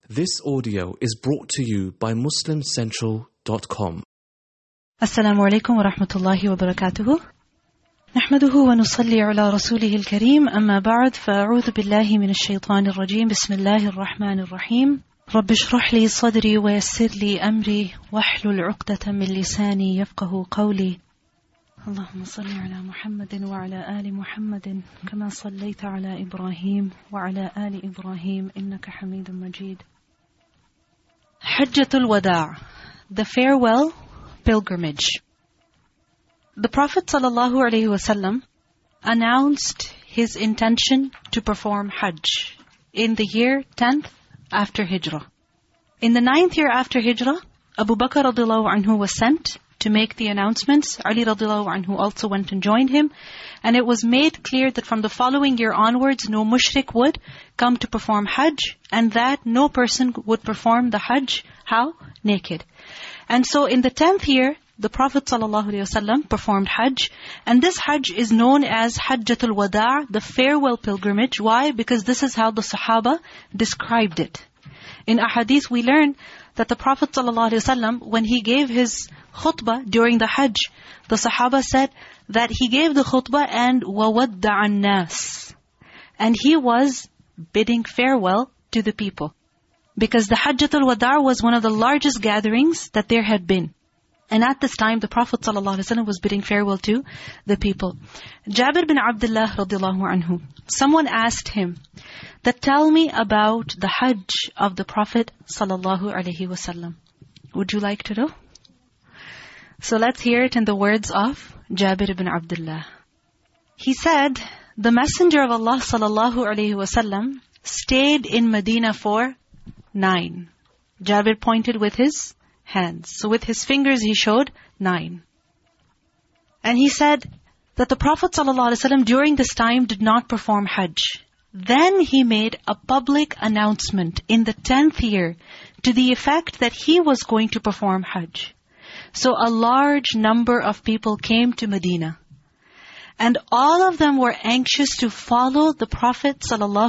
This audio is brought to you by MuslimCentral.com. السلام عليكم ورحمة الله وبركاته. نحمده ونصلي على رسوله الكريم. أما بعد فأعوذ بالله من الشيطان الرجيم. بسم الله الرحمن الرحيم. رب اشرح لي صدري ويسر لي أمري واحلل عقدة من لساني يفقه قولي. اللهم صل على محمد وعلى آل محمد كما صليت على إبراهيم وعلى آل إبراهيم إنك حميد مجيد. Hajjatul Wada', the farewell pilgrimage. The Prophet ﷺ announced his intention to perform Hajj in the year 10th after Hijrah. In the 9th year after Hijrah, Abu Bakr radiallahu anhu was sent to make the announcements. Ali radiallahu anhu also went and joined him. And it was made clear that from the following year onwards, no mushrik would come to perform Hajj, and that no person would perform the Hajj, how? Naked. And so in the 10th year, the Prophet ﷺ performed Hajj. And this Hajj is known as Hajjatul Wada', the farewell pilgrimage. Why? Because this is how the Sahaba described it. In Ahadith we learn that the Prophet ﷺ, when he gave his khutbah during the Hajj, the Sahaba said that he gave the khutbah and وَوَدَّعَ النَّاسِ, and he was bidding farewell to the people. Because the Hajjatul Wada' was one of the largest gatherings that there had been. And at this time, the Prophet ﷺ was bidding farewell to the people. Jabir bin Abdullah radiallahu anhu, someone asked him that, tell me about the Hajj of the Prophet ﷺ. Would you like to know? So let's hear it in the words of Jabir bin Abdullah. He said, the Messenger of Allah ﷺ stayed in Medina for 9. Jabir pointed with his hands. So with his fingers he showed 9. And he said that the Prophet ﷺ during this time did not perform Hajj. Then he made a public announcement in the 10th year to the effect that he was going to perform Hajj. So a large number of people came to Medina. And all of them were anxious to follow the Prophet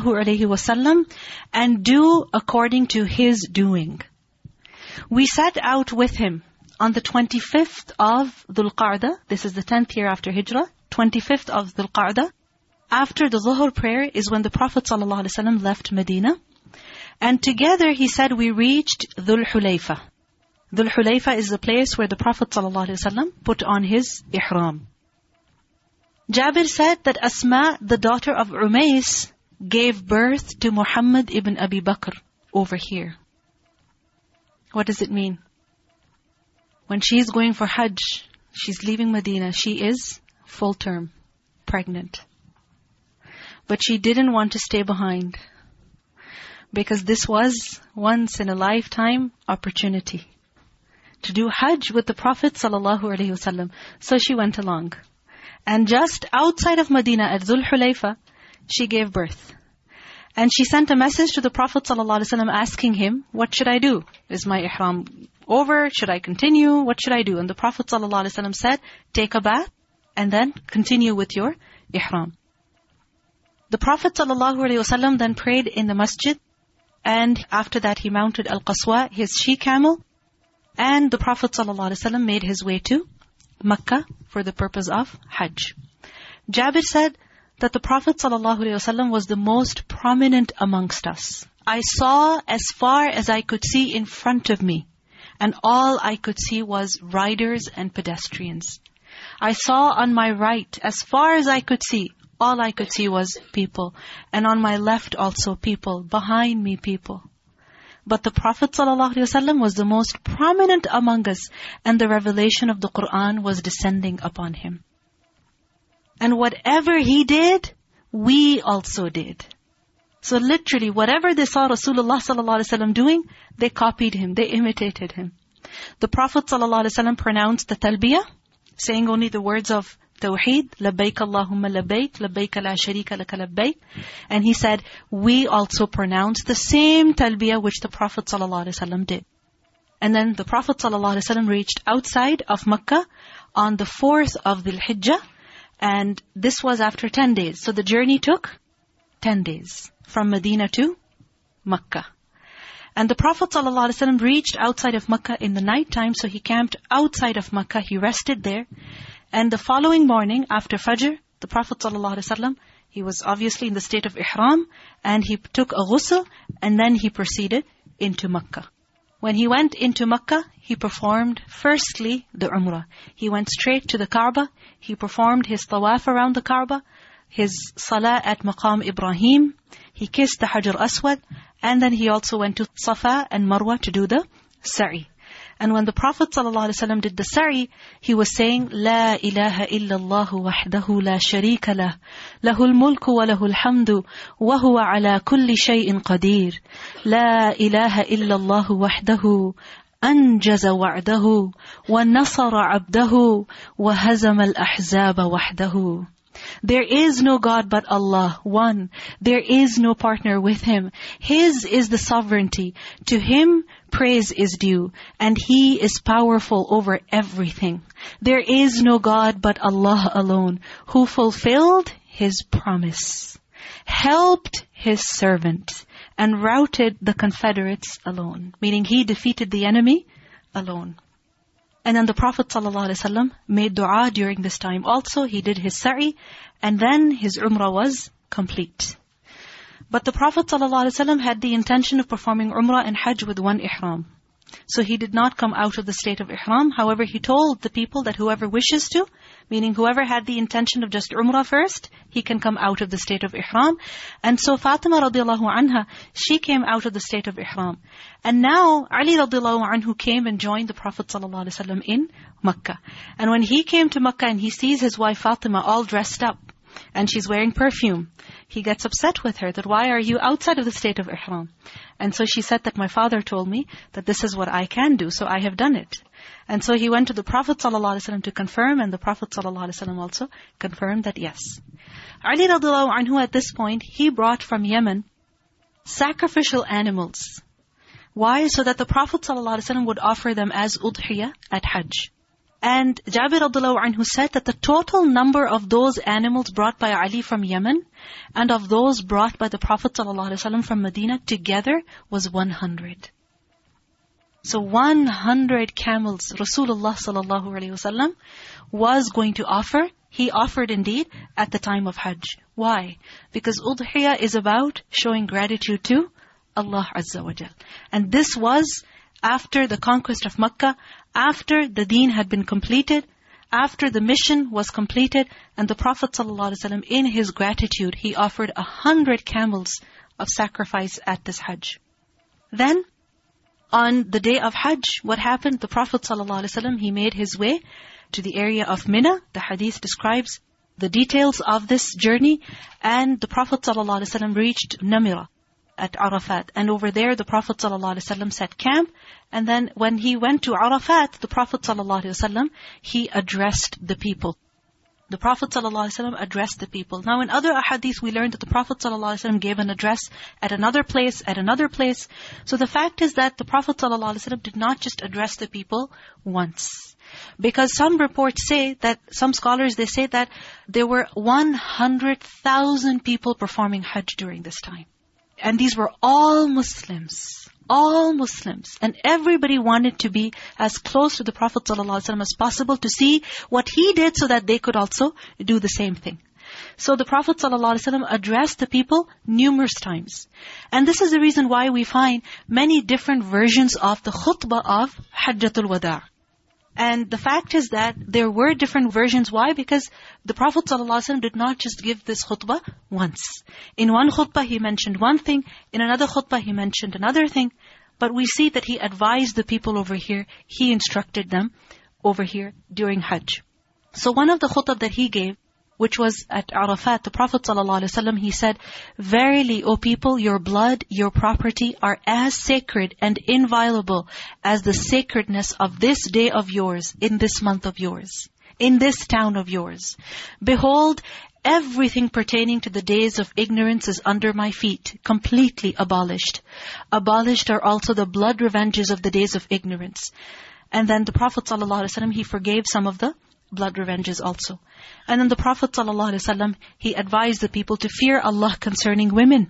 ﷺ and do according to his doing. We set out with him on the 25th of Dhul Qa'dah. This is the 10th year after Hijrah. 25th of Dhul Qa'dah. After the Zuhr prayer is when the Prophet ﷺ left Medina. And together, he said, we reached Dhul Hulayfa. Dhul Hulayfa is the place where the Prophet ﷺ put on his ihram. Jabir said that Asma, the daughter of Umays, gave birth to Muhammad ibn Abi Bakr over here. What does it mean? When she's going for Hajj, she's leaving Medina, she is full term, pregnant. But she didn't want to stay behind, because this was once in a lifetime opportunity to do Hajj with the Prophet ﷺ. So she went along. And just outside of Medina at Dhul Hulayfa, she gave birth. And she sent a message to the Prophet ﷺ asking him, what should I do? Is my ihram over? Should I continue? What should I do? And the Prophet ﷺ said, take a bath and then continue with your ihram. The Prophet ﷺ then prayed in the masjid. And after that he mounted Al-Qaswa, his she-camel. And the Prophet ﷺ made his way to Makkah for the purpose of Hajj. Jabir said that the Prophet ﷺ was the most prominent amongst us. I saw as far as I could see in front of me, and all I could see was riders and pedestrians. I saw on my right, as far as I could see, all I could see was people. And on my left also people, behind me people. But the Prophet ﷺ was the most prominent among us, and the revelation of the Qur'an was descending upon him. And whatever he did, we also did. So literally, whatever they saw Rasulullah ﷺ doing, they copied him, they imitated him. The Prophet ﷺ pronounced the talbiyah, saying only the words of Tawheed, labbaik Allahumma labbaik, labbaik la sharika laka labbaik. And he said, we also pronounce the same talbiyah which the Prophet ﷺ did. And then the Prophet ﷺ reached outside of Makkah on the 4th of Dhul Hijjah. And this was after 10 days. So the journey took 10 days from Medina to Makkah. And the Prophet ﷺ reached outside of Makkah in the night time, so he camped outside of Makkah. He rested there. And the following morning, after Fajr, the Prophet ﷺ, he was obviously in the state of Ihram, and he took a ghusl, and then he proceeded into Makkah. When he went into Makkah, he performed firstly the Umrah. He went straight to the Kaaba. He performed his tawaf around the Kaaba, his salah at Maqam Ibrahim. He kissed the Hajar Aswad, and then he also went to Safa and Marwa to do the sa'i. And when the Prophet ﷺ did the sa'i, he was saying, La ilaha illallahu wahdahu la sharika lah, lahul mulku wa lahul hamdu, wa huwa ala kulli shay'in qadir. La ilaha illallahu wahdahu, anjaza wa'dahu, wa nasara abdahu, wa hazama al-ahzaba wahdahu. There is no God but Allah, one. There is no partner with Him. His is the sovereignty. To Him praise is due, and He is powerful over everything. There is no God but Allah alone, who fulfilled His promise, helped His servant, and routed the confederates alone. Meaning He defeated the enemy alone. And then the Prophet ﷺ made dua during this time. Also, he did his sa'i, and then his umrah was complete. But the Prophet ﷺ had the intention of performing umrah and hajj with one ihram. So he did not come out of the state of ihram. However, he told the people that whoever wishes to, meaning whoever had the intention of just umrah first, he can come out of the state of ihram. And so Fatima radiallahu anha, she came out of the state of ihram. And now Ali radiallahu anhu came and joined the Prophet ﷺ in Makkah. And when he came to Makkah and he sees his wife Fatima all dressed up, and she's wearing perfume, he gets upset with her that why are you outside of the state of ihram? And so she said that my father told me that this is what I can do, so I have done it. And so he went to the Prophet ﷺ to confirm, and the Prophet ﷺ also confirmed that yes. Ali radiallahu anhu at this point, he brought from Yemen sacrificial animals. Why? So that the Prophet ﷺ would offer them as udhiyah at Hajj. And Jabir radiallahu anhu said that the total number of those animals brought by Ali from Yemen and of those brought by the Prophet ﷺ from Medina together was 100. So 100 camels Rasulullah ﷺ was going to offer. He offered indeed at the time of Hajj. Why? Because udhiyah is about showing gratitude to Allah Azza wa Jal. And this was after the conquest of Makkah, after the deen had been completed, after the mission was completed, and the Prophet ﷺ, in his gratitude, he offered 100 camels of sacrifice at this Hajj. Then, on the day of Hajj, what happened? The Prophet ﷺ, he made his way to the area of Mina. The hadith describes the details of this journey. And the Prophet ﷺ reached Namira at Arafat. And over there, the Prophet ﷺ set camp. And then when he went to Arafat, the Prophet ﷺ, he addressed the people. The Prophet ﷺ addressed the people. Now in other ahadith, we learned that the Prophet ﷺ gave an address at another place, at another place. So the fact is that the Prophet ﷺ did not just address the people once. Because some reports say that, some scholars, they say that there were 100,000 people performing Hajj during this time. And these were all Muslims. All Muslims. And everybody wanted to be as close to the Prophet ﷺ as possible to see what he did so that they could also do the same thing. So the Prophet ﷺ addressed the people numerous times. And this is the reason why we find many different versions of the khutbah of Hajjatul Wada'. And the fact is that there were different versions. Why? Because the Prophet ﷺ did not just give this khutbah once. In one khutbah he mentioned one thing, in another khutbah he mentioned another thing. But we see that he advised the people over here, he instructed them over here during Hajj. So one of the khutbah that he gave, which was at Arafat, the Prophet ﷺ, he said, "Verily, O people, your blood, your property are as sacred and inviolable as the sacredness of this day of yours, in this month of yours, in this town of yours. Behold, everything pertaining to the days of ignorance is under my feet, completely abolished. Abolished are also the blood revenges of the days of ignorance." And then the Prophet ﷺ, he forgave some of the blood revenges also. And then the Prophet ﷺ, he advised the people to fear Allah concerning women.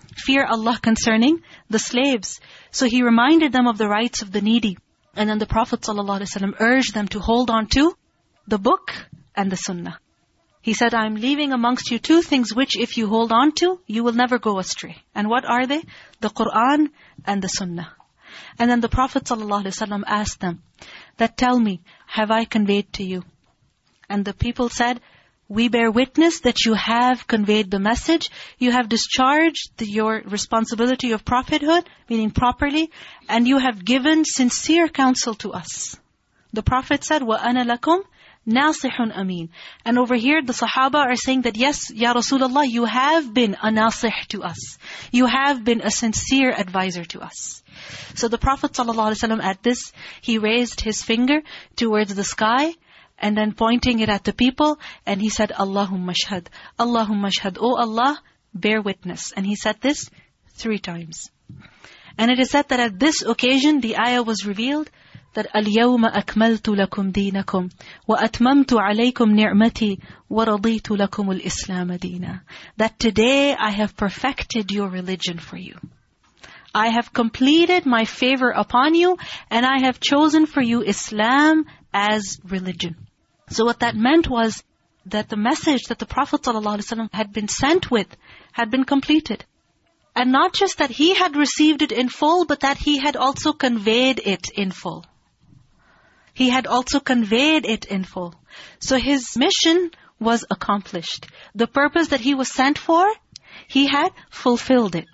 fear Allah concerning the slaves. So he reminded them of the rights of the needy. And then the Prophet ﷺ urged them to hold on to the book and the sunnah. He said, I'm leaving amongst you two things which if you hold on to, you will never go astray. And what are they? The Qur'an and the sunnah. And then the Prophet ﷺ asked them, that tell me, have I conveyed to you? And the people said, we bear witness that you have conveyed the message, you have discharged your responsibility of prophethood, meaning properly, and you have given sincere counsel to us. The Prophet said, وَأَنَا لَكُمْ نَاصِحٌ أَمِينٌ. And over here the Sahaba are saying that, yes, Ya Rasulullah, you have been a nasih to us. You have been a sincere advisor to us. So the Prophet ﷺ at this, he raised his finger towards the sky, and then pointing it at the people, and he said, Allahumma shahad, Allahumma shahad, O Allah, bear witness. And he said this 3 times. And it is said that at this occasion, the ayah was revealed, that الْيَوْمَ أَكْمَلْتُ لَكُمْ دِينَكُمْ وَأَتْمَمْتُ عَلَيْكُمْ نِعْمَتِي وَرَضِيتُ لَكُمُ الْإِسْلَامَ دِينًا. That today I have perfected your religion for you. I have completed my favor upon you, and I have chosen for you Islam as religion. So what that meant was that the message that the Prophet ﷺ had been sent with had been completed. And not just that he had received it in full, but that he had also conveyed it in full. He had also conveyed it in full. So his mission was accomplished. The purpose that he was sent for, he had fulfilled it.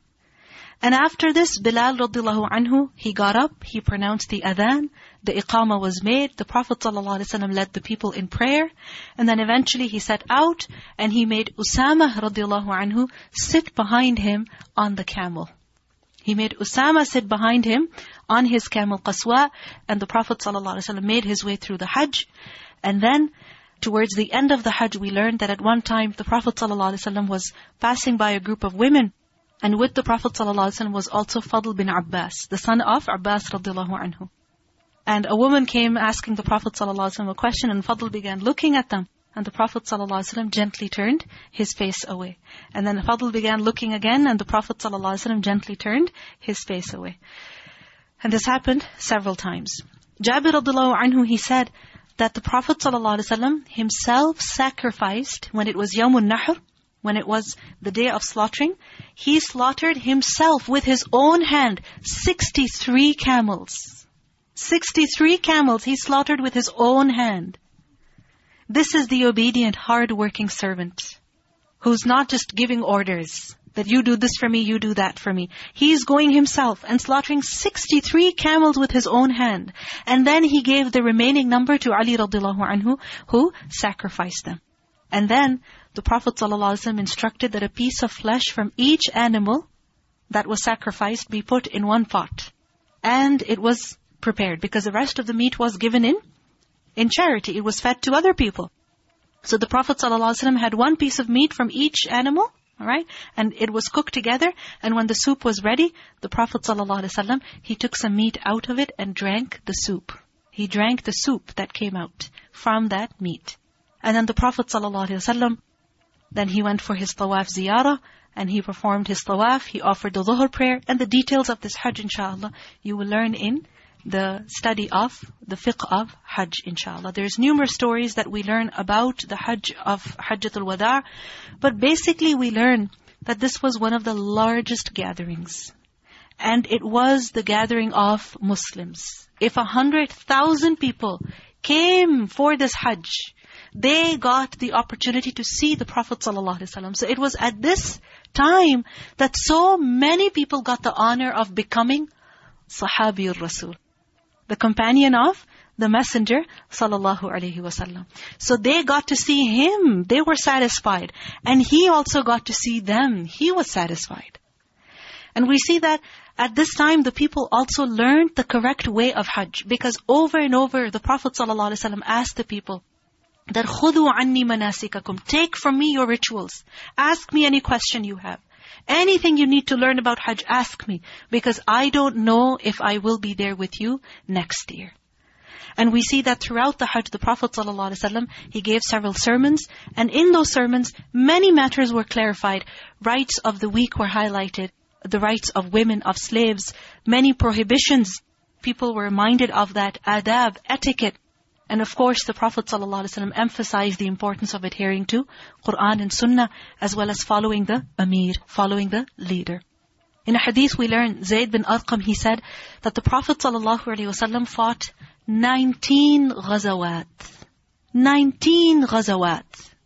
And after this, Bilal radiallahu anhu, he got up, he pronounced the adhan, the iqamah was made, the Prophet ﷺ led the people in prayer, and then eventually he set out, and he made Usama radiallahu anhu sit behind him on the camel. He made Usama sit behind him on his camel Qaswa, and the Prophet ﷺ made his way through the Hajj. And then, towards the end of the Hajj, we learned that at one time, the Prophet ﷺ was passing by a group of women, and with the Prophet ﷺ was also Fadl bin Abbas, the son of Abbas radiallahu anhu. And a woman came asking the Prophet ﷺ a question, and Fadl began looking at them. And the Prophet ﷺ gently turned his face away. And then Fadl began looking again, and the Prophet ﷺ gently turned his face away. And this happened several times. Jabir radiallahu anhu, he said that the Prophet ﷺ himself sacrificed, when it was Yawmun Nahr, when it was the day of slaughtering, he slaughtered himself with his own hand 63 camels. 63 camels he slaughtered with his own hand. This is the obedient, hard-working servant who's not just giving orders that you do this for me, you do that for me. He's going himself and slaughtering 63 camels with his own hand. And then he gave the remaining number to Ali radiallahu anhu, who sacrificed them. And then the Prophet ﷺ instructed that a piece of flesh from each animal that was sacrificed be put in one pot. And it was prepared, because the rest of the meat was given in charity. It was fed to other people. So the Prophet ﷺ had one piece of meat from each animal, all right? And it was cooked together. And when the soup was ready, the Prophet ﷺ, he took some meat out of it and drank the soup. He drank the soup that came out from that meat. And then the Prophet ﷺ, then he went for his tawaf ziyarah, and he performed his tawaf, he offered the dhuhr prayer, and the details of this Hajj, inshallah, you will learn in the study of the fiqh of Hajj, inshallah. There's numerous stories that we learn about the Hajj of Hajjatul Wada', but basically we learn that this was one of the largest gatherings. And it was the gathering of Muslims. If 100,000 people came for this Hajj, they got the opportunity to see the Prophet ﷺ. So it was at this time that so many people got the honor of becoming Sahabiyur Rasul, the companion of the Messenger sallallahu alaihi wasallam. So they got to see him. They were satisfied. And he also got to see them. He was satisfied. And we see that at this time, the people also learned the correct way of Hajj. Because over and over, the Prophet ﷺ asked the people that خُذُوا عَنِّي مَنَاسِكَكُمْ, take from me your rituals. Ask me any question you have. Anything you need to learn about Hajj, ask me. Because I don't know if I will be there with you next year. And we see that throughout the Hajj, the Prophet ﷺ, he gave several sermons. And in those sermons, many matters were clarified. Rights of the weak were highlighted. The rights of women, of slaves. Many prohibitions. People were reminded of that. Adab, etiquette. And of course, the Prophet ﷺ emphasized the importance of adhering to Qur'an and Sunnah, as well as following the Amir, following the leader. In a hadith we learn, Zayd bin Arqam, he said that the Prophet ﷺ fought 19 ghazawat. 19 ghazawat.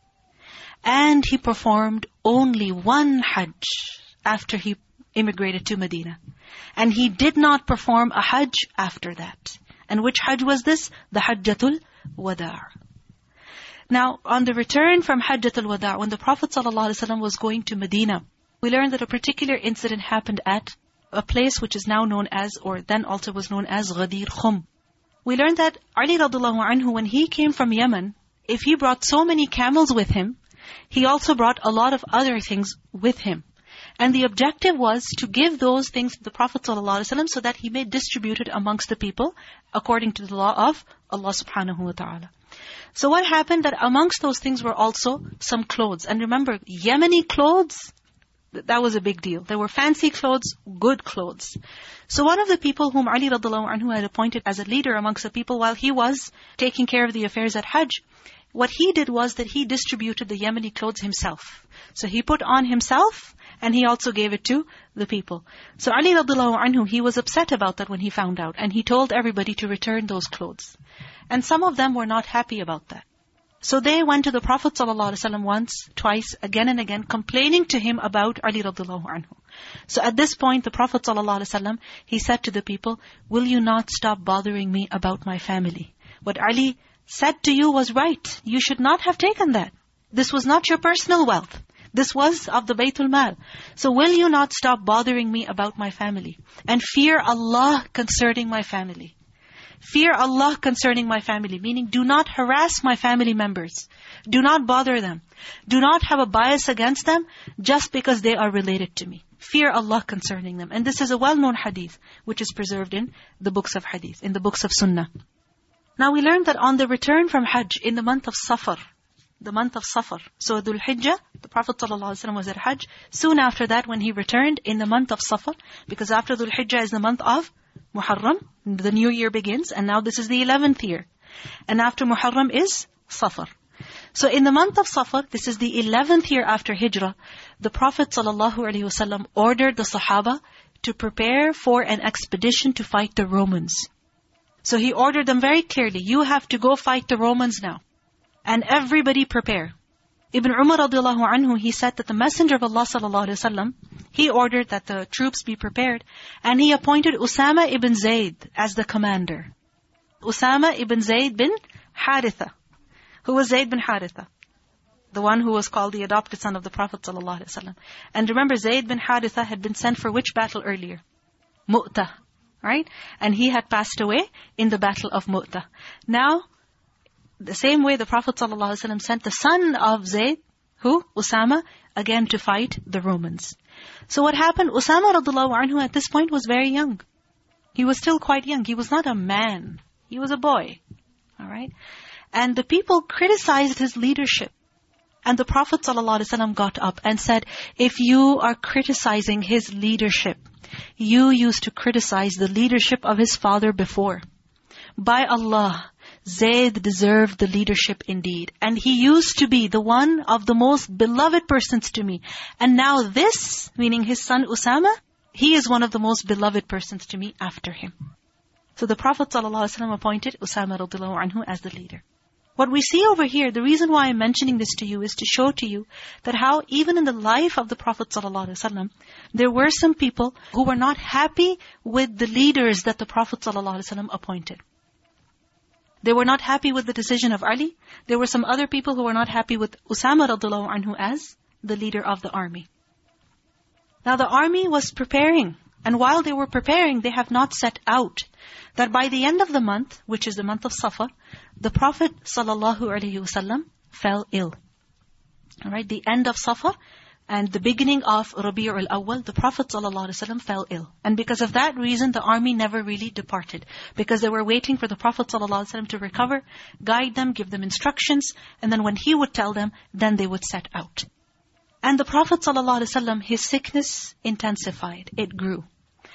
And he performed only one Hajj after he immigrated to Medina. And he did not perform a Hajj after that. And which Hajj was this? The Hajjatul Wada'. Now, on the return from Hajjatul Wada', when the Prophet ﷺ was going to Medina, we learned that a particular incident happened at a place which is now known as, or then also was known as, Ghadir Khum. We learned that Ali radiallahu anhu, when he came from Yemen, if he brought so many camels with him, he also brought a lot of other things with him. And the objective was to give those things to the Prophet ﷺ so that he may distribute it amongst the people according to the law of Allah subhanahu wa ta'ala. So what happened, that amongst those things were also some clothes. And remember, Yemeni clothes, that was a big deal. There were fancy clothes, good clothes. So one of the people whom Ali radiallahu anhu had appointed as a leader amongst the people while he was taking care of the affairs at Hajj, what he did was that he distributed the Yemeni clothes himself. So he put on himself, and he also gave it to the people. So Ali radiallahu anhu, he was upset about that when he found out. And he told everybody to return those clothes. And some of them were not happy about that. So they went to the Prophet ﷺ once, twice, again and again, complaining to him about Ali radiallahu anhu. So at this point, the Prophet ﷺ, he said to the people, "Will you not stop bothering me about my family? What Ali said to you was right. You should not have taken that. This was not your personal wealth. This was of the Baytul Mal. So will you not stop bothering me about my family? And fear Allah concerning my family. Fear Allah concerning my family. Meaning, do not harass my family members. Do not bother them. Do not have a bias against them just because they are related to me. Fear Allah concerning them." And this is a well-known hadith, which is preserved in the books of hadith, in the books of Sunnah. Now we learned that on the return from Hajj, in the month of Safar, so Dhul Hijjah, the Prophet ﷺ was at Hajj. Soon after that, when he returned in the month of Safar, because after Dhul Hijjah is the month of Muharram, the new year begins, and now this is the 11th year. And after Muharram is Safar. So in the month of Safar, this is the 11th year after Hijrah, the Prophet ﷺ ordered the Sahaba to prepare for an expedition to fight the Romans. So he ordered them very clearly, you have to go fight the Romans now. And everybody prepare. Ibn Umar radiallahu anhu, he said that the Messenger of Allah sallallahu alaihi wasallam, he ordered that the troops be prepared. And he appointed Usama ibn Zayd as the commander. Usama ibn Zayd bin Haritha. Who was Zayd bin Haritha? The one who was called the adopted son of the Prophet sallallahu alaihi wasallam. And remember, Zayd bin Haritha had been sent for which battle earlier? Mu'tah. Right? And he had passed away in the battle of Mu'tah. Now, the same way the Prophet ﷺ sent the son of Zayd, who? Usama, again to fight the Romans. So what happened? Usama radiallahu anhu at this point was very young. He was still quite young. He was not a man. He was a boy. Alright? And the people criticized his leadership. And the Prophet ﷺ got up and said, if you are criticizing his leadership, you used to criticize the leadership of his father before. By Allah, Zayd deserved the leadership indeed. And he used to be the one of the most beloved persons to me. And now this, meaning his son Usama, he is one of the most beloved persons to me after him. So the Prophet ﷺ appointed Usama radiallahu anhu as the leader. What we see over here, the reason why I'm mentioning this to you is to show to you that how even in the life of the Prophet ﷺ, there were some people who were not happy with the leaders that the Prophet ﷺ appointed. They were not happy with the decision of Ali. There were some other people who were not happy with Usama radiallahu anhu as the leader of the army. Now the army was preparing. And while they were preparing, they have not set out that by the end of the month, which is the month of Safar, the Prophet ﷺ fell ill. Alright, the end of Safar, and the beginning of Rabi'ul Awwal, the Prophet ﷺ fell ill. And because of that reason, the army never really departed. Because they were waiting for the Prophet ﷺ to recover, guide them, give them instructions, and then when he would tell them, then they would set out. And the Prophet ﷺ, his sickness intensified. It grew.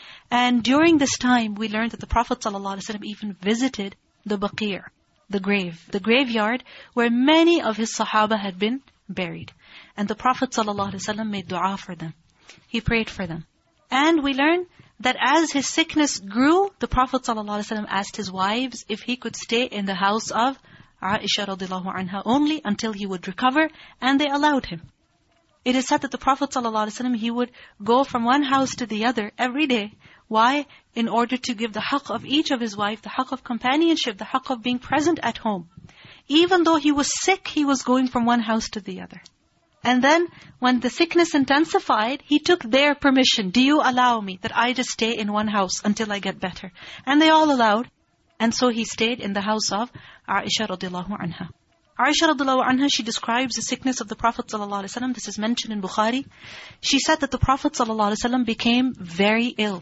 And during this time, we learned that the Prophet ﷺ even visited the Baqi', the grave, the graveyard where many of his Sahaba had been buried. And the Prophet ﷺ made dua for them. He prayed for them. And we learn that as his sickness grew, the Prophet ﷺ asked his wives if he could stay in the house of Aisha radiallahu anha only until he would recover, and they allowed him. It is said that the Prophet ﷺ, he would go from one house to the other every day. Why? In order to give the haqq of each of his wife, the haqq of companionship, the haqq of being present at home. Even though he was sick, he was going from one house to the other. And then, when the sickness intensified, he took their permission. Do you allow me that I just stay in one house until I get better? And they all allowed. And so he stayed in the house of Aisha radiallahu anha. Aisha radiallahu anha, she describes the sickness of the Prophet ﷺ. This is mentioned in Bukhari. She said that the Prophet ﷺ became very ill.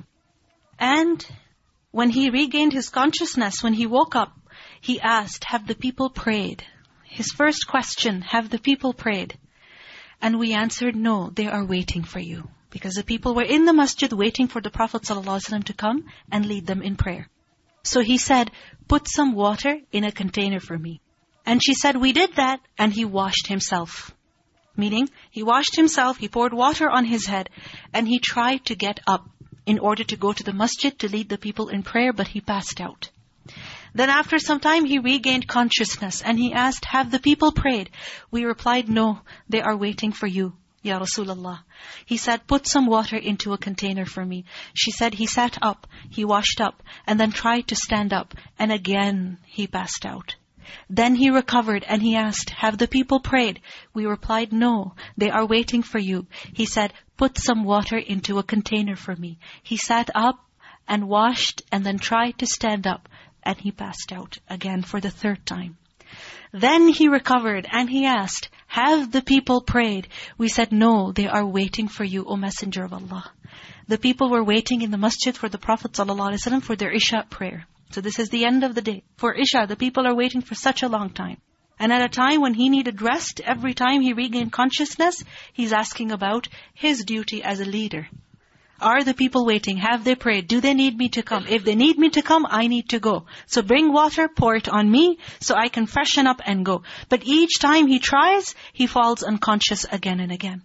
And when he regained his consciousness, when he woke up, he asked, have the people prayed? His first question, have the people prayed? And we answered, no, they are waiting for you. Because the people were in the masjid waiting for the Prophet ﷺ to come and lead them in prayer. So he said, put some water in a container for me. And she said, we did that, and he washed himself. Meaning, he washed himself, he poured water on his head, and he tried to get up in order to go to the masjid to lead the people in prayer, but he passed out. Then after some time, he regained consciousness, and he asked, have the people prayed? We replied, no, they are waiting for you, Ya Rasulullah. He said, put some water into a container for me. She said, he sat up, he washed up, and then tried to stand up, and again he passed out. Then he recovered and he asked, have the people prayed? We replied, no, they are waiting for you. He said, put some water into a container for me. He sat up and washed and then tried to stand up, and he passed out again for the third time. Then he recovered and he asked, have the people prayed? We said, no, they are waiting for you, O Messenger of Allah. The people were waiting in the masjid for the Prophet ﷺ for their Isha prayer. So this is the end of the day. For Isha, the people are waiting for such a long time. And at a time when he needed rest, every time he regained consciousness, he's asking about his duty as a leader. Are the people waiting? Have they prayed? Do they need me to come? If they need me to come, I need to go. So bring water, pour it on me, so I can freshen up and go. But each time he tries, he falls unconscious again and again.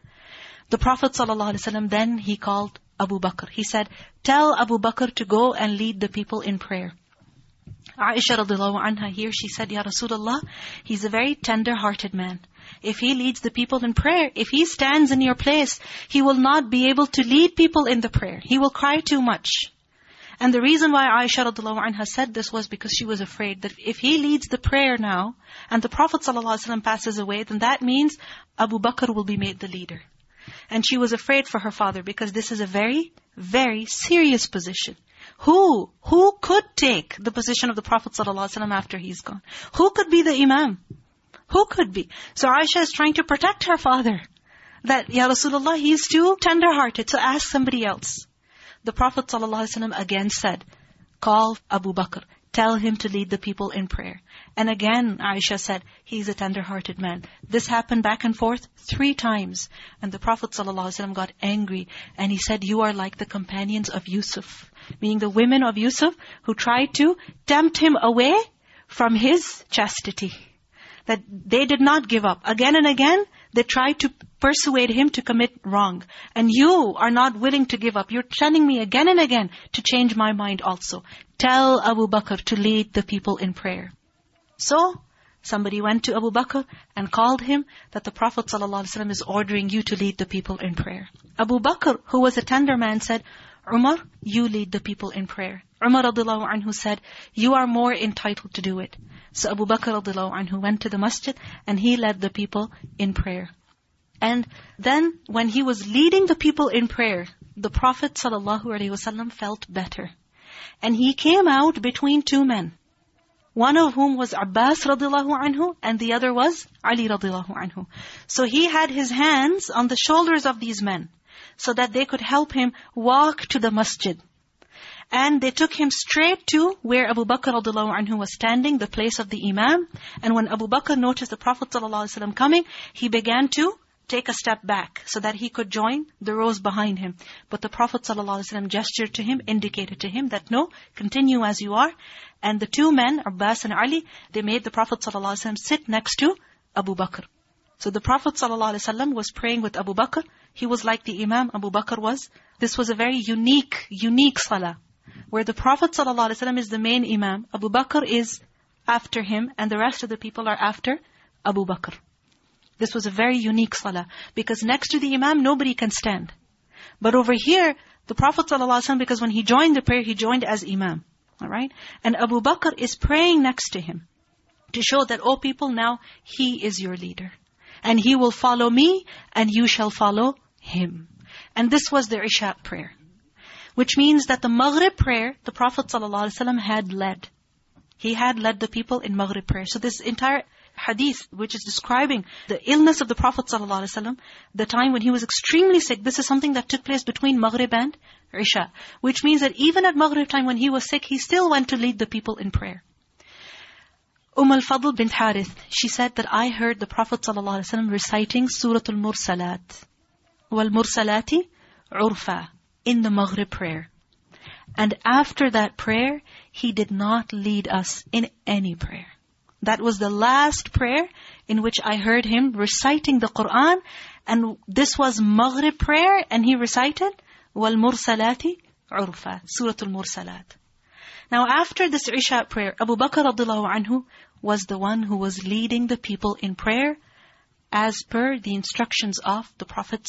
The Prophet ﷺ then, he called Abu Bakr. He said, tell Abu Bakr to go and lead the people in prayer. Aisha radiallahu anha here, she said, Ya Rasulullah, he's a very tender-hearted man. If he leads the people in prayer, if he stands in your place, he will not be able to lead people in the prayer. He will cry too much. And the reason why Aisha radiallahu anha said this was because she was afraid that if he leads the prayer now, and the Prophet ﷺ passes away, then that means Abu Bakr will be made the leader. And she was afraid for her father because this is a very, very serious position. Who could take the position of the Prophet ﷺ after he's gone? Who could be the imam? Who could be? So Aisha is trying to protect her father. That, Ya Rasulullah, he's too tender-hearted, so ask somebody else. The Prophet ﷺ again said, call Abu Bakr. Tell him to lead the people in prayer. And again, Aisha said, he's a tender-hearted man. This happened back and forth 3 times. And the Prophet ﷺ got angry. And he said, you are like the companions of Yusuf. Meaning the women of Yusuf who tried to tempt him away from his chastity. That they did not give up. Again and again, they tried to persuade him to commit wrong. And you are not willing to give up. You're telling me again and again to change my mind also. Tell Abu Bakr to lead the people in prayer. So, somebody went to Abu Bakr and called him that the Prophet ﷺ is ordering you to lead the people in prayer. Abu Bakr, who was a tender man, said, Umar, you lead the people in prayer. Umar radiallahu anhu said, you are more entitled to do it. So Abu Bakr radiallahu anhu went to the masjid and he led the people in prayer. And then when he was leading the people in prayer, the Prophet ﷺ felt better. And he came out between 2 men. one of whom was Abbas radiallahu anhu, and the other was Ali radiallahu anhu. So he had his hands on the shoulders of these men, so that they could help him walk to the masjid. And they took him straight to where Abu Bakr radiallahu anhu was standing, the place of the Imam. And when Abu Bakr noticed the Prophet ﷺ coming, he began to take a step back so that he could join the rows behind him. But the Prophet ﷺ gestured to him, indicated to him that no, continue as you are. And the two men, Abbas and Ali, they made the Prophet ﷺ sit next to Abu Bakr. So the Prophet ﷺ was praying with Abu Bakr. He was like the Imam, Abu Bakr was. This was a very unique salah, where the Prophet ﷺ is the main Imam, Abu Bakr is after him, and the rest of the people are after Abu Bakr. This was a very unique salah, because next to the Imam, nobody can stand. But over here, the Prophet ﷺ, because when he joined the prayer, he joined as Imam. Alright? And Abu Bakr is praying next to him, to show that, oh people, now he is your leader. And he will follow me, and you shall follow him. And this was the Isha prayer. Which means that the Maghrib prayer, the Prophet ﷺ had led. He had led the people in Maghrib prayer. So this entire hadith, which is describing the illness of the Prophet ﷺ, the time when he was extremely sick, this is something that took place between Maghrib and Isha. Which means that even at Maghrib time when he was sick, he still went to lead the people in prayer. Al-Fadl bint Harith, she said that I heard the Prophet ﷺ reciting Surah Al-Mursalat. وَالْمُرْسَلَاتِ عُرْفًا, in the Maghrib prayer. And after that prayer, he did not lead us in any prayer. That was the last prayer in which I heard him reciting the Qur'an. And this was Maghrib prayer, and he recited وَالْمُرْسَلَاتِ عُرْفًا, Surah Al-Mursalat. Now after this Isha prayer, Abu Bakr radiallahu anhu was the one who was leading the people in prayer as per the instructions of the Prophet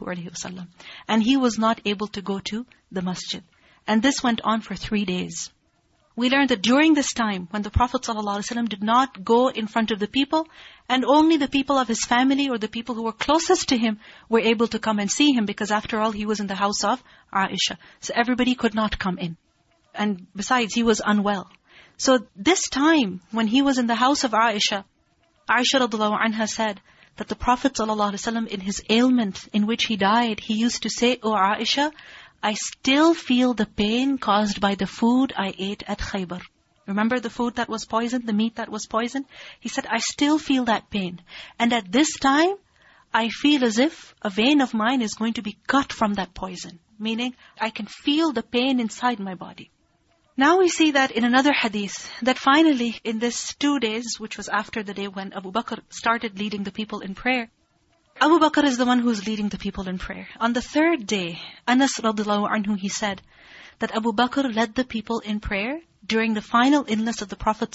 ﷺ. And he was not able to go to the masjid. And this went on for 3 days. We learned that during this time, when the Prophet ﷺ did not go in front of the people, and only the people of his family or the people who were closest to him were able to come and see him, because after all, he was in the house of Aisha. So everybody could not come in. And besides, he was unwell. So this time, when he was in the house of Aisha, Aisha radiallahu anha said that the Prophet ﷺ, in his ailment in which he died, he used to say, "O Aisha, I still feel the pain caused by the food I ate at Khaybar." Remember the food that was poisoned, the meat that was poisoned? He said, I still feel that pain. And at this time, I feel as if a vein of mine is going to be cut from that poison. Meaning, I can feel the pain inside my body. Now we see that in another hadith, that finally in this 2 days, which was after the day when Abu Bakr started leading the people in prayer, Abu Bakr is the one who's leading the people in prayer. On the 3rd day, Anas radiallahu anhu, he said that Abu Bakr led the people in prayer during the final illness of the Prophet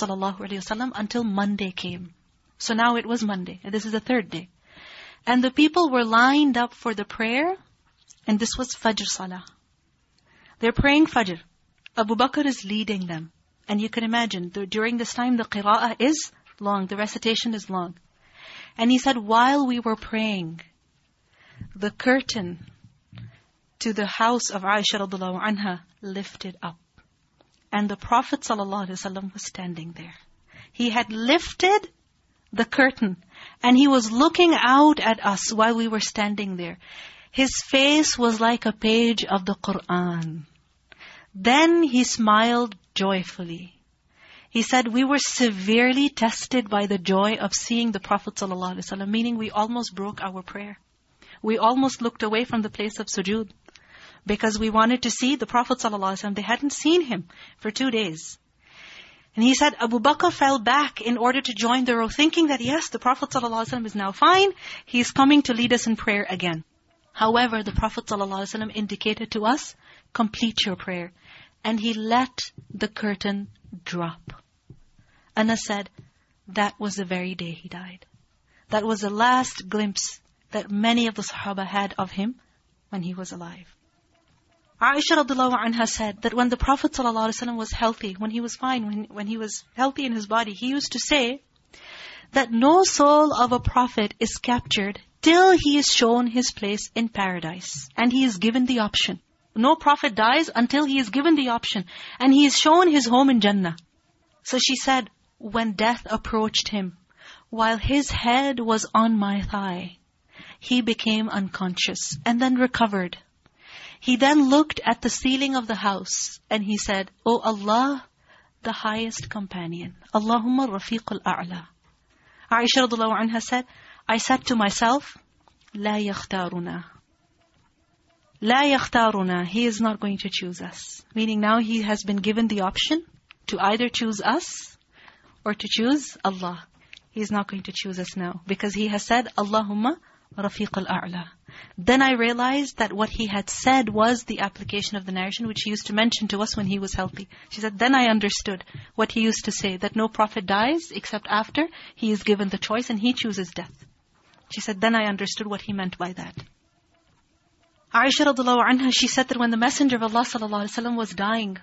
ﷺ until Monday came. So now it was Monday, and this is the 3rd day. And the people were lined up for the prayer, and this was Fajr Salah. They're praying Fajr. Abu Bakr is leading them. And you can imagine, during this time the qira'ah is long, the recitation is long. And he said, while we were praying, the curtain to the house of Aisha radiallahu anha lifted up. And the Prophet ﷺ was standing there. He had lifted the curtain, and he was looking out at us while we were standing there. His face was like a page of the Qur'an. Then he smiled joyfully. He said, we were severely tested by the joy of seeing the Prophet ﷺ, meaning we almost broke our prayer. We almost looked away from the place of sujood, because we wanted to see the Prophet ﷺ. They hadn't seen him for 2 days. And he said, Abu Bakr fell back in order to join the row, thinking that yes, the Prophet ﷺ is now fine. He's coming to lead us in prayer again. However, the Prophet ﷺ indicated to us, complete your prayer. And he let the curtain drop. Anas said, that was the very day he died. That was the last glimpse that many of the Sahaba had of him when he was alive. Aisha radiallahu anha said that when the Prophet ﷺ was healthy, when he was fine, when he was healthy in his body, he used to say that no soul of a prophet is captured till he is shown his place in paradise. And he is given the option. No prophet dies until he is given the option. And he is shown his home in Jannah. So she said, when death approached him, while his head was on my thigh, he became unconscious and then recovered. He then looked at the ceiling of the house and he said, O Allah, the highest companion. Allahumma rafiqul a'la. Aisha radhiallahu anha said, I said to myself, La yakhtaruna. La yakhtaruna. He is not going to choose us. Meaning now he has been given the option to either choose us or to choose Allah. He is not going to choose us now because he has said, Allahumma rafiqul a'la. Then I realized that what he had said was the application of the narration which he used to mention to us when he was healthy. She said, then I understood what he used to say, that no prophet dies except after he is given the choice and he chooses death. She said, then I understood what he meant by that. Aisha radhiallahu anha, she said that when the Messenger of Allah sallallahu alaihi wasallam was dying,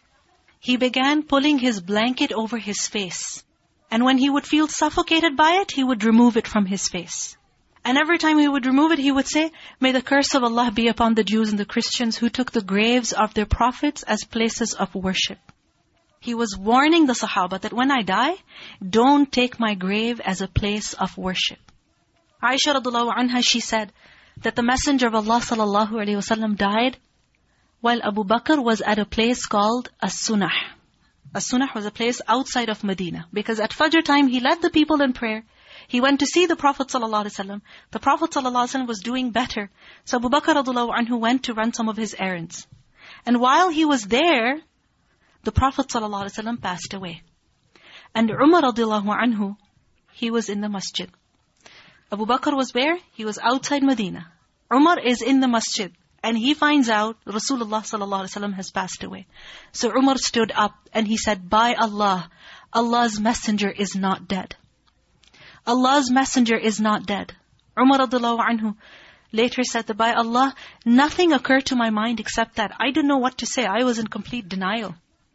he began pulling his blanket over his face. And when he would feel suffocated by it, he would remove it from his face. And every time he would remove it, he would say, may the curse of Allah be upon the Jews and the Christians who took the graves of their prophets as places of worship. He was warning the Sahaba that when I die, don't take my grave as a place of worship. Aisha radhiallahu anha, she said that the Messenger of Allah sallallahu alaihi wasallam died while Abu Bakr was at a place called As-Sunah. As-Sunah was a place outside of Medina. Because at Fajr time, he led the people in prayer. He went to see the Prophet ﷺ. The Prophet ﷺ was doing better. So Abu Bakr radhiallahu anhu went to run some of his errands. And while he was there, the Prophet ﷺ passed away. And Umar radhiallahu anhu, he was in the masjid. Abu Bakr was where? He was outside Medina. Umar is in the masjid. And he finds out Rasulullah ﷺ has passed away. So Umar stood up and he said, by Allah, Allah's messenger is not dead. Allah's messenger is not dead. Umar radhiallahu anhu later said that by Allah, nothing occurred to my mind except that I didn't know what to say. I was in complete denial.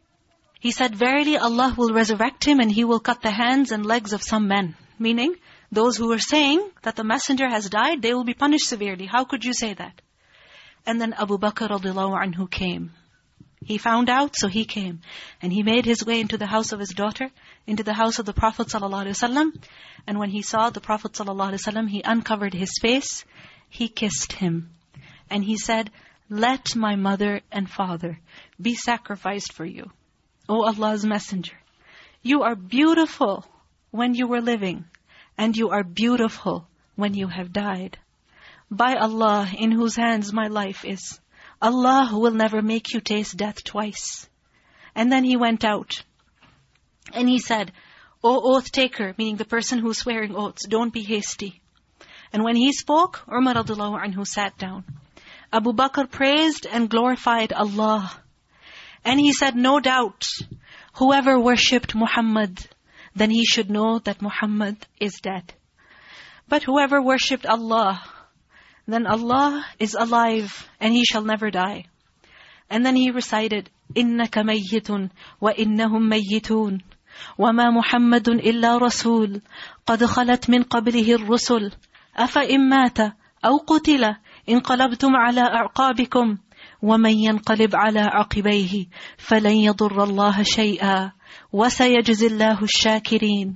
He said, verily Allah will resurrect him and he will cut the hands and legs of some men. Meaning, those who were saying that the messenger has died, they will be punished severely. How could you say that? And then Abu Bakr radhiallahu anhu came. He found out, so he came. And he made his way into the house of his daughter, into the house of the Prophet ﷺ. And when he saw the Prophet ﷺ, he uncovered his face, he kissed him. And he said, let my mother and father be sacrificed for you. O Allah's Messenger, you are beautiful when you were living, and you are beautiful when you have died. By Allah, in whose hands my life is, Allah will never make you taste death twice. And then he went out. And he said, O oath taker, meaning the person who's swearing oaths, don't be hasty. And when he spoke, Umar radhiallahu anhu sat down. Abu Bakr praised and glorified Allah. And he said, no doubt, whoever worshipped Muhammad, then he should know that Muhammad is dead. But whoever worshipped Allah, then Allah is alive and He shall never die. And then he recited, إِنَّكَ مَيِّتٌ وَإِنَّهُمْ مَيِّتُونَ وَمَا مُحَمَّدٌ إِلَّا رَسُولٌ قَدْ خَلَتْ مِنْ قَبْلِهِ الرُّسُلُ أَفَإِنْ مَاتَ أَوْ قُتِلَ انقلبتم على أعقابكم ومن ينقلب على عقبيه فلن يضر الله شيئا وسيجزي الله الشاكرين.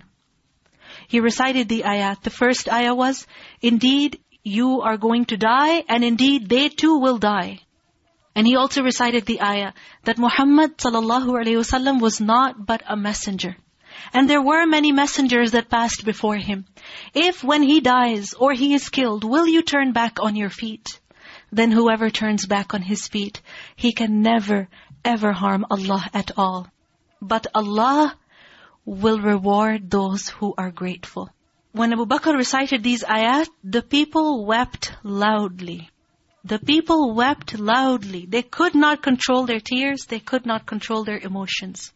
He recited the ayat. The first ayah was, indeed, you are going to die, and indeed, they too will die. And he also recited the ayah that Muhammad sallallahu alaihi wasallam was not but a messenger. And there were many messengers that passed before him. If when he dies or he is killed, will you turn back on your feet? Then whoever turns back on his feet, he can never, ever harm Allah at all. But Allah will reward those who are grateful. When Abu Bakr recited these ayat, the people wept loudly. The people wept loudly. They could not control their tears. They could not control their emotions.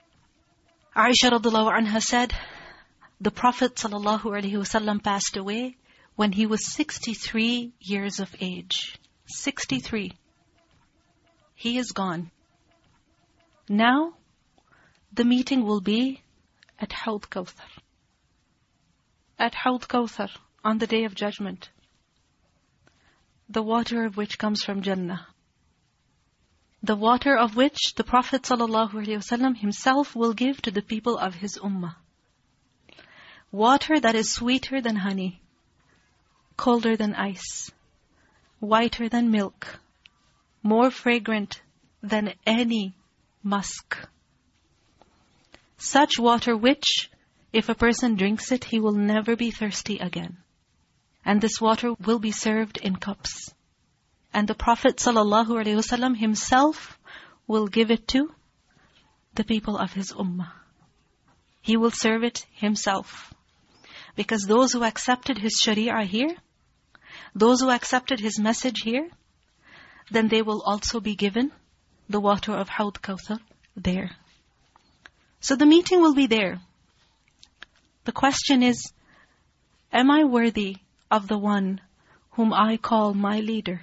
Aisha radhiallahu anha said, the Prophet ﷺ passed away when he was 63 years of age. 63. He is gone. Now, the meeting will be at Hawd Kawthar. At Hawd Kawthar, on the Day of Judgment. The water of which comes from Jannah. The water of which the Prophet ﷺ himself will give to the people of his ummah. Water that is sweeter than honey, colder than ice, whiter than milk, more fragrant than any musk. Such water which, if a person drinks it, he will never be thirsty again. And this water will be served in cups. And the Prophet ﷺ himself will give it to the people of his ummah. He will serve it himself. Because those who accepted his sharia here, those who accepted his message here, then they will also be given the water of Hawd Kawthar there. So the meeting will be there. The question is, am I worthy of the one whom I call my leader,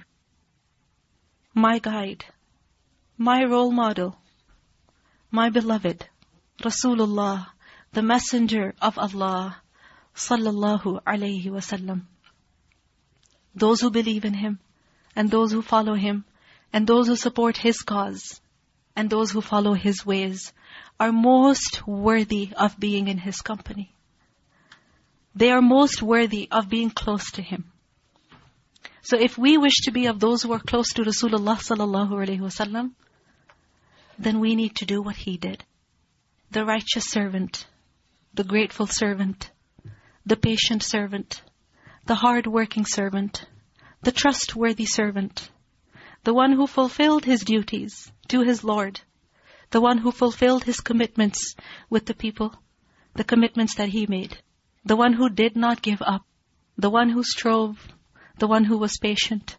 my guide, my role model, my beloved, Rasulullah, the Messenger of Allah, sallallahu alayhi wasallam? Those who believe in him, and those who follow him, and those who support his cause, and those who follow his ways, are most worthy of being in his company. They are most worthy of being close to him. So if we wish to be of those who are close to Rasulullah sallallahu alaihi wasallam, then we need to do what he did. The righteous servant, the grateful servant, the patient servant, the hard-working servant, the trustworthy servant, the one who fulfilled his duties to his Lord, the one who fulfilled his commitments with the people, the commitments that he made, the one who did not give up, the one who strove, the one who was patient.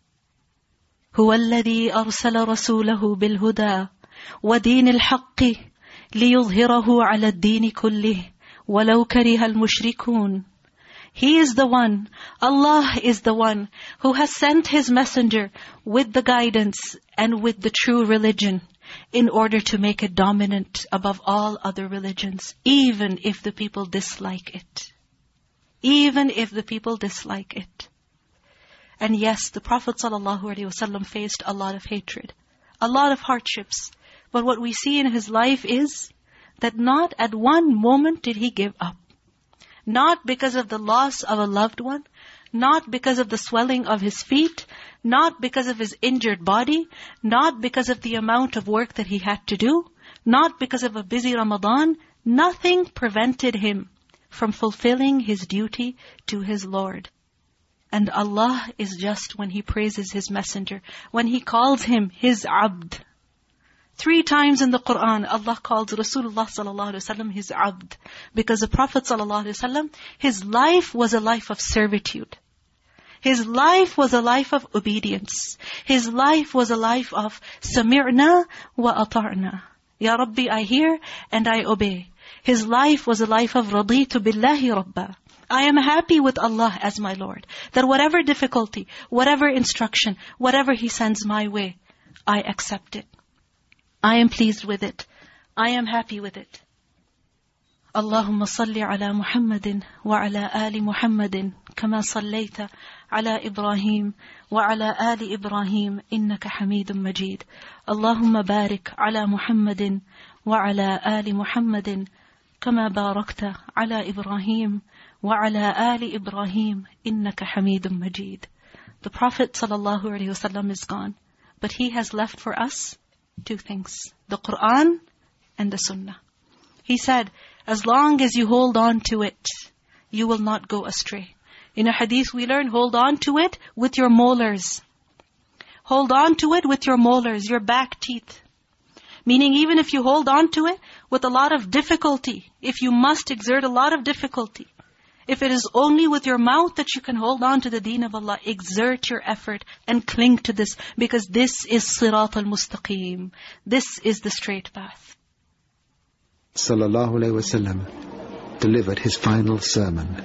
هُوَ الَّذِي أَرْسَلَ رَسُولَهُ بِالْهُدَى وَدِينِ الْحَقِّ لِيُظْهِرَهُ عَلَى الدِّينِ كُلِّهِ وَلَوْ كَرِهَ الْمُشْرِكُونَ. He is the one, Allah is the one who has sent His messenger with the guidance and with the true religion in order to make it dominant above all other religions, even if the people dislike it. Even if the people dislike it. And yes, the Prophet ﷺ faced a lot of hatred, a lot of hardships. But what we see in his life is that not at one moment did he give up. Not because of the loss of a loved one, not because of the swelling of his feet, not because of his injured body, not because of the amount of work that he had to do, not because of a busy Ramadan. Nothing prevented him from fulfilling his duty to his Lord. And Allah is just when He praises His messenger, when He calls him His abd. 3 times in the Qur'an, Allah calls Rasulullah sallallahu alaihi wasallam His abd. Because the Prophet sallallahu alaihi wasallam, his life was a life of servitude. His life was a life of obedience. His life was a life of sami'na wa ata'na. Ya Rabbi, I hear and I obey. His life was a life of raditu billahi rabba. I am happy with Allah as my Lord. That whatever difficulty, whatever instruction, whatever He sends my way, I accept it. I am pleased with it. I am happy with it. Allahumma salli ala Muhammadin wa ala ali Muhammadin kama sallaita ala Ibrahim wa ala ali Ibrahim innaka Hamidun Majid. Allahumma barik ala Muhammadin wa ala ali Muhammadin kama barakta ala Ibrahim wa ala ali Ibrahim innaka Hamidun Majid. The Prophet ﷺ is gone, but he has left for us 2 things: the Qur'an and the Sunnah. He said, as long as you hold on to it, you will not go astray. In a hadith we learn, hold on to it with your molars. Hold on to it with your molars, your back teeth. Meaning even if you hold on to it with a lot of difficulty, if you must exert a lot of difficulty, if it is only with your mouth that you can hold on to the deen of Allah, exert your effort and cling to this, because this is Sirat al-Mustaqim. This is the straight path. Sallallahu alayhi wasallam delivered his final sermon.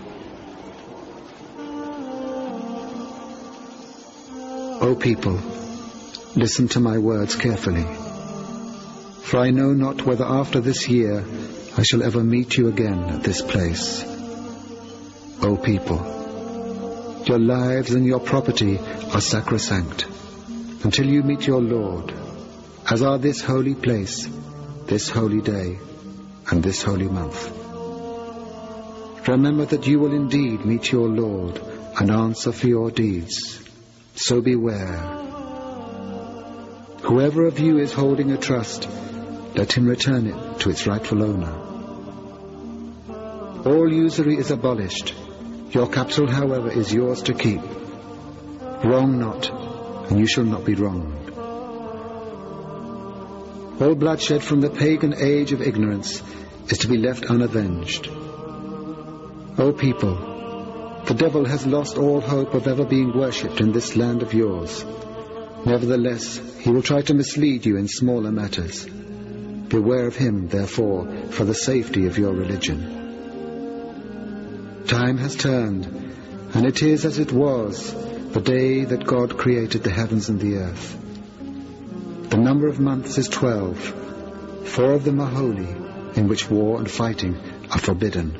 O people, listen to my words carefully. For I know not whether after this year I shall ever meet you again at this place. O people, your lives and your property are sacrosanct until you meet your Lord, as are this holy place, this holy day, and this holy month. Remember that you will indeed meet your Lord and answer for your deeds. So beware. Whoever of you is holding a trust, let him return it to its rightful owner. All usury is abolished. Your capital, however, is yours to keep. Wrong not, and you shall not be wronged. All bloodshed from the pagan age of ignorance is to be left unavenged. O people, the devil has lost all hope of ever being worshipped in this land of yours. Nevertheless, he will try to mislead you in smaller matters. Beware of him, therefore, for the safety of your religion. Time has turned, and it is as it was the day that God created the heavens and the earth. The number of months is 12. 4 of them are holy, in which war and fighting are forbidden.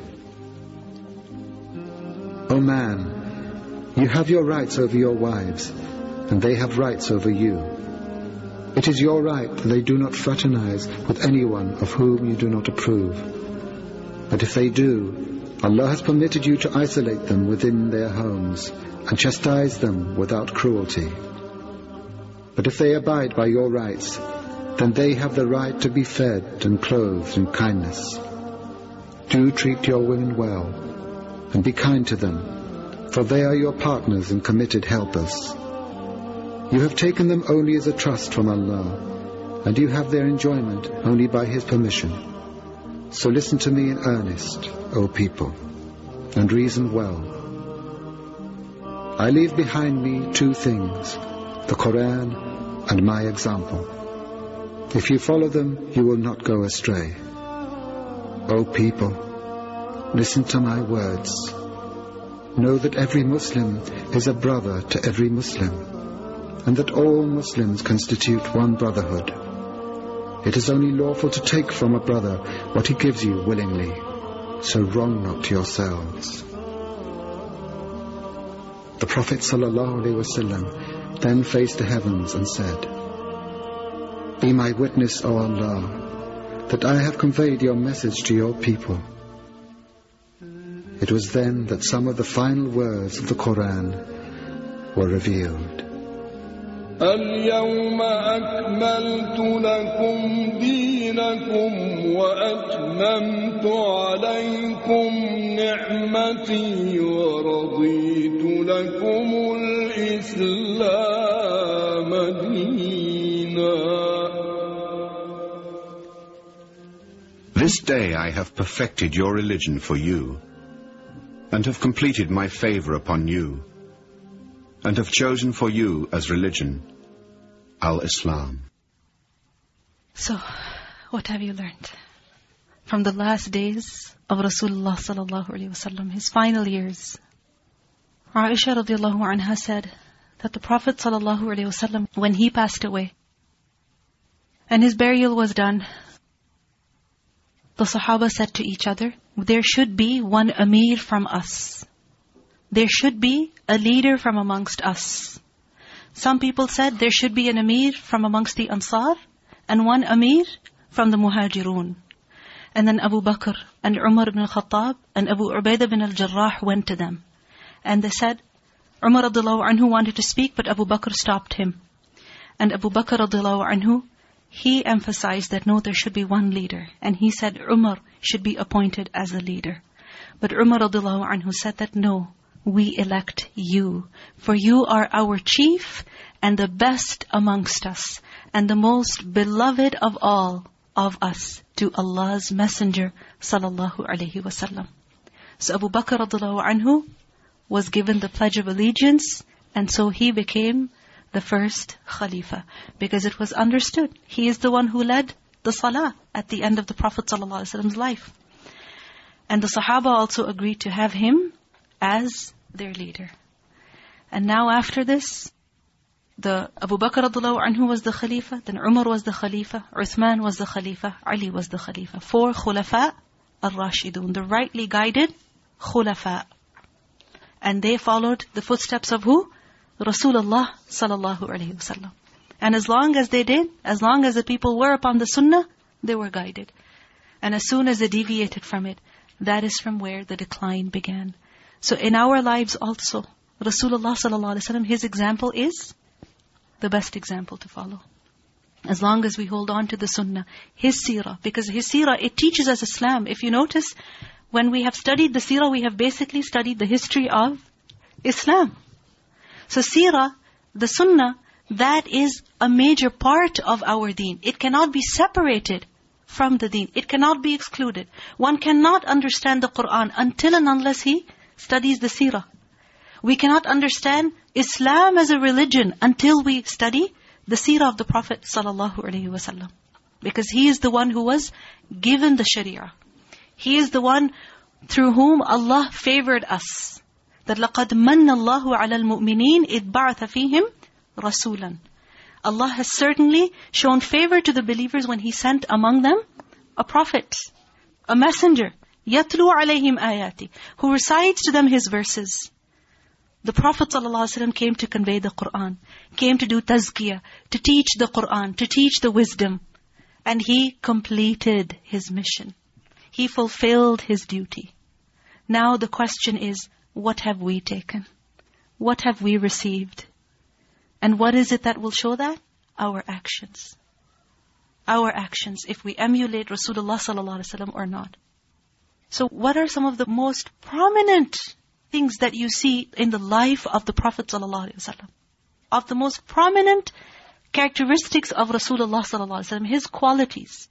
O man, you have your rights over your wives, and they have rights over you. It is your right that they do not fraternize with anyone of whom you do not approve. But if they do, Allah has permitted you to isolate them within their homes and chastise them without cruelty. But if they abide by your rights, then they have the right to be fed and clothed in kindness. Do treat your women well, and be kind to them, for they are your partners and committed helpers. You have taken them only as a trust from Allah, and you have their enjoyment only by His permission. So listen to me in earnest, O people, and reason well. I leave behind me 2 things, the Quran and my example. If you follow them, you will not go astray. O people, listen to my words. Know that every Muslim is a brother to every Muslim, and that all Muslims constitute one brotherhood. It is only lawful to take from a brother what he gives you willingly, so wrong not yourselves. The Prophet ﷺ then faced the heavens and said, Be my witness, O Allah, that I have conveyed your message to your people. It was then that some of the final words of the Quran were revealed. اليوم أكملت لكم دينكم وأتممت عليكم نعمتي ورضيت لكم الإسلام دينا. This day I have perfected your religion for you, and have completed my favor upon you, and have chosen for you as religion Al-Islam. So, what have you learned from the last days of Rasulullah sallallahu alaihi wasallam, his final years? Aisha radiallahu anha said that the Prophet sallallahu alaihi wasallam, when he passed away and his burial was done, the Sahaba said to each other, there should be one Amir from us. There should be a leader from amongst us. Some people said there should be an Amir from amongst the Ansar and one Amir from the Muhajirun. And then Abu Bakr and Umar ibn al-Khattab and Abu Ubaidah ibn al-Jarrah went to them. And they said, Umar radiallahu anhu wanted to speak, but Abu Bakr stopped him. And Abu Bakr radiallahu anhu, he emphasized that no, there should be one leader. And he said Umar should be appointed as a leader. But Umar radiallahu anhu said that no, we elect you. For you are our chief and the best amongst us, and the most beloved of all of us to Allah's Messenger sallallahu alaihi wasallam. So Abu Bakr radiallahu anhu was given the Pledge of Allegiance, and so he became the first Khalifa. Because it was understood, he is the one who led the Salah at the end of the Prophet sallallahu alaihi wasallam's life. And the Sahaba also agreed to have him as their leader. And now after this, the Abu Bakr radiallahu anhu was the Khalifa, then Umar was the Khalifa, Uthman was the Khalifa, Ali was the Khalifa. 4 Khulafa al-Rashidun, the rightly guided Khulafa. And they followed the footsteps of who? Rasulullah sallallahu alaihi wasallam. And as long as they did, as long as the people were upon the sunnah, they were guided. And as soon as they deviated from it, that is from where the decline began. So in our lives also, Rasulullah sallallahu alaihi wasallam, his example is the best example to follow. As long as we hold on to the sunnah, his seerah, because his seerah, it teaches us Islam. If you notice, when we have studied the seerah, we have basically studied the history of Islam. So seerah, the sunnah, that is a major part of our deen. It cannot be separated from the deen. It cannot be excluded. One cannot understand the Qur'an until and unless he studies the seerah. We cannot understand Islam as a religion until we study the seerah of the Prophet ﷺ. Because he is the one who was given the sharia. He is the one through whom Allah favored us. That لَقَدْ مَنَّ اللَّهُ عَلَى الْمُؤْمِنِينَ إِذْ بَعْثَ فِيهِمْ رَسُولًا. Allah has certainly shown favor to the believers when He sent among them a prophet, a messenger, يَتْلُو عَلَيْهِمْ آيَاتِ, who recites to them His verses. The Prophet ﷺ came to convey the Qur'an, came to do tazkiyah, to teach the Qur'an, to teach the wisdom. And He completed His mission. He fulfilled His duty. Now the question is, what have we taken? What have we received? And what is it that will show that? Our actions. Our actions, if we emulate Rasulullah ﷺ or not. So what are some of the most prominent things that you see in the life of the Prophet ﷺ? Of the most prominent characteristics of Rasulullah ﷺ, his qualities.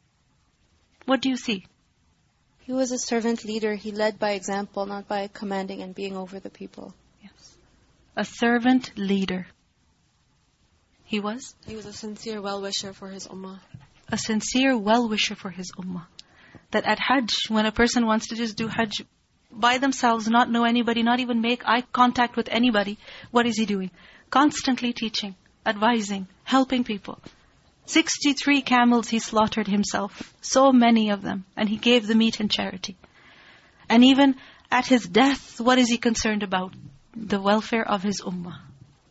What do you see? He was a servant leader. He led by example, not by commanding and being over the people. Yes. A servant leader. He was? He was a sincere well-wisher for his ummah. A sincere well-wisher for his ummah. That at Hajj, when a person wants to just do Hajj by themselves, not know anybody, not even make eye contact with anybody, what is he doing? Constantly teaching, advising, helping people. 63 camels he slaughtered himself. So many of them. And he gave the meat in charity. And even at his death, what is he concerned about? The welfare of his ummah.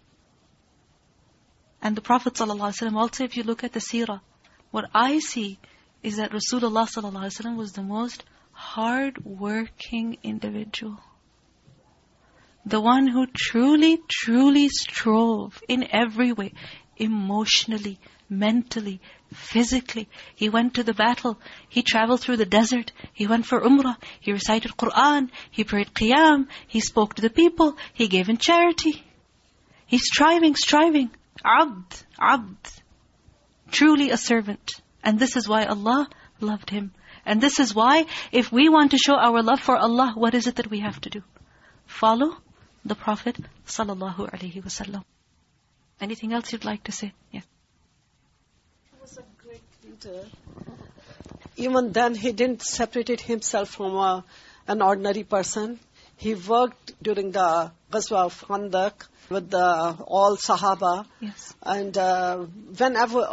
And the Prophet ﷺ, also if you look at the seerah, what I see is that Rasulullah ﷺ was the most hard-working individual. The one who truly, truly strove in every way, emotionally, mentally, physically. He went to the battle. He traveled through the desert. He went for umrah. He recited Qur'an. He prayed qiyam. He spoke to the people. He gave in charity. He's striving. Abd. Truly a servant. And this is why Allah loved him. And this is why, if we want to show our love for Allah, what is it that we have to do? Follow the Prophet ﷺ. Anything else you'd like to say? Yes. He was a great leader. Even then, he didn't separate himself from an ordinary person. He worked during the Ghazwa of Khandaq with all Sahaba. Yes. And whenever,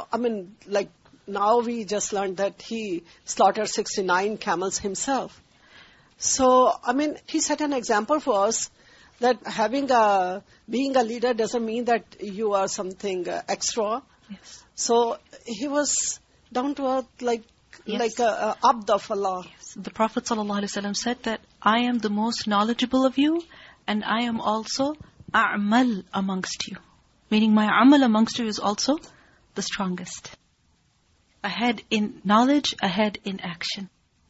now we just learned that he slaughtered 69 camels himself. So, he set an example for us that being a leader doesn't mean that you are something extra. Yes. So, he was down to earth like a abd of Allah. Yes. The Prophet ﷺ said that I am the most knowledgeable of you and I am also a'mal amongst you. Meaning my amal amongst you is also the strongest. Ahead in knowledge, ahead in action.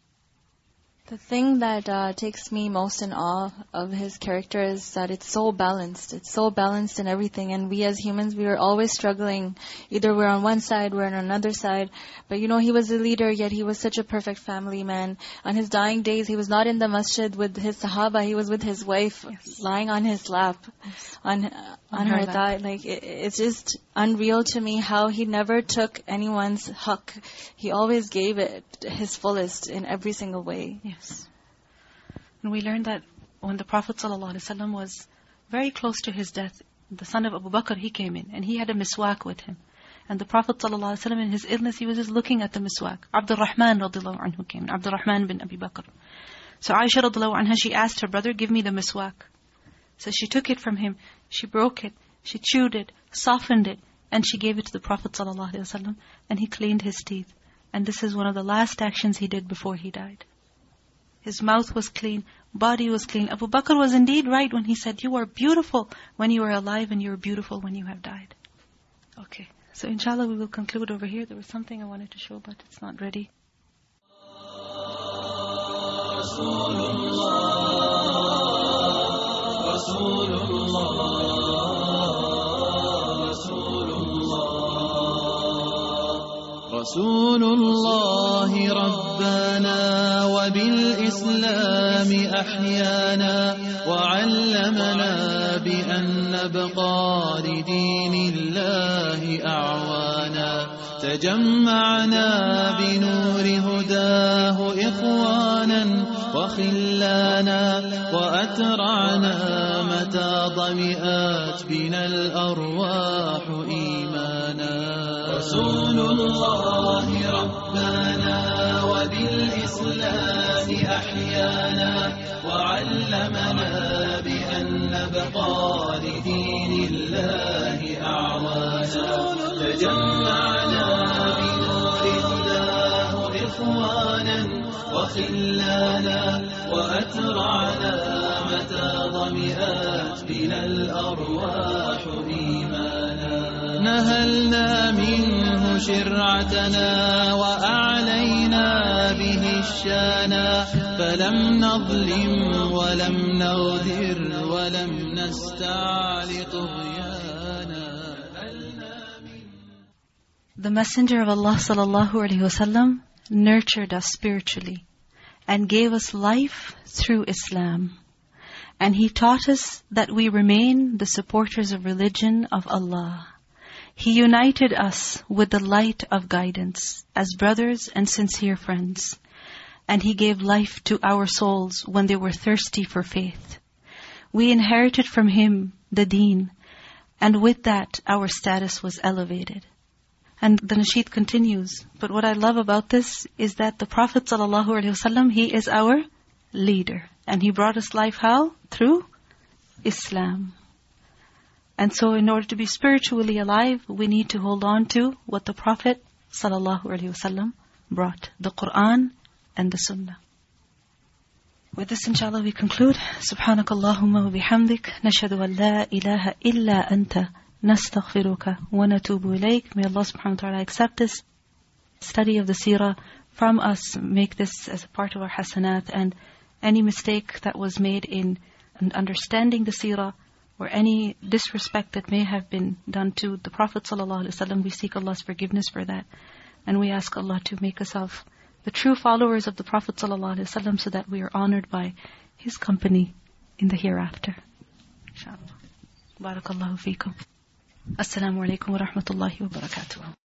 The thing that takes me most in awe of his character is that it's so balanced. It's so balanced in everything. And we as humans, we are always struggling. Either we're on one side, we're on another side. But he was a leader, yet he was such a perfect family man. On his dying days, he was not in the masjid with his sahaba. He was with his wife, lying on his lap, on her thigh. It's just unreal to me how he never took anyone's haqq. He always gave it his fullest in every single way. Yes. And we learned that when the Prophet ﷺ was very close to his death, the son of Abu Bakr, he came in and he had a miswak with him. And the Prophet ﷺ in his illness, he was just looking at the miswak. Abdul Rahman radiallahu anhu came. Abdul Rahman bin Abi Bakr. So Aisha radiallahu anha, she asked her brother, give me the miswak. So she took it from him. She broke it. She chewed it, softened it, and she gave it to the Prophet ﷺ, and he cleaned his teeth. And this is one of the last actions he did before he died. His mouth was clean, body was clean. Abu Bakr was indeed right when he said, you are beautiful when you are alive and you are beautiful when you have died. Okay, so inshallah we will conclude over here. There was something I wanted to show, but it's not ready. رسول الله ربنا وبالإسلام أحيانا وعلمنا بأن نبقى لدين الله أعوانا تجمعنا بنور هداه إخوانا وخلانا وأترعنا متى ضمئات بنا الأرواح إيمانا رسول الله ربنا وبالإسلام أحيانا وعلمنا بأن نبقى لدين الله أعوانا تجمعنا بنور هداه إخوانا وخلانا وأترعنا متى ضمئات بنا الأرواح إيمانا نهلنا منه شرعتنا وأعلينا به الشانا فلم نظلم ولم نغدر ولم نستعل طغيانا. The Messenger of Allah sallallahu alaihi wasallam nurtured us spiritually and gave us life through Islam. And He taught us that we remain the supporters of religion of Allah. He united us with the light of guidance as brothers and sincere friends. And He gave life to our souls when they were thirsty for faith. We inherited from Him the deen, and with that our status was elevated. And the nasheed continues. But what I love about this is that the Prophet ﷺ, he is our leader. And he brought us life how? Through Islam. And so in order to be spiritually alive, we need to hold on to what the Prophet ﷺ brought. The Qur'an and the Sunnah. With this inshallah we conclude. Subhanakallahumma wa bihamdik. Nashhadu an la ilaha illa anta. Nastaghfiruka wa natubu ilayk. May Allah subhanahu wa ta'ala accept this study of the seerah from us. Make this as a part of our hasanat. And any mistake that was made in understanding the seerah, or any disrespect that may have been done to the Prophet ﷺ, we seek Allah's forgiveness for that. And we ask Allah to make us of the true followers of the Prophet ﷺ so that we are honored by His company in the hereafter. Inshallah. Barakallahu feekum. Assalamu alaikum wa rahmatullahi wa barakatuh.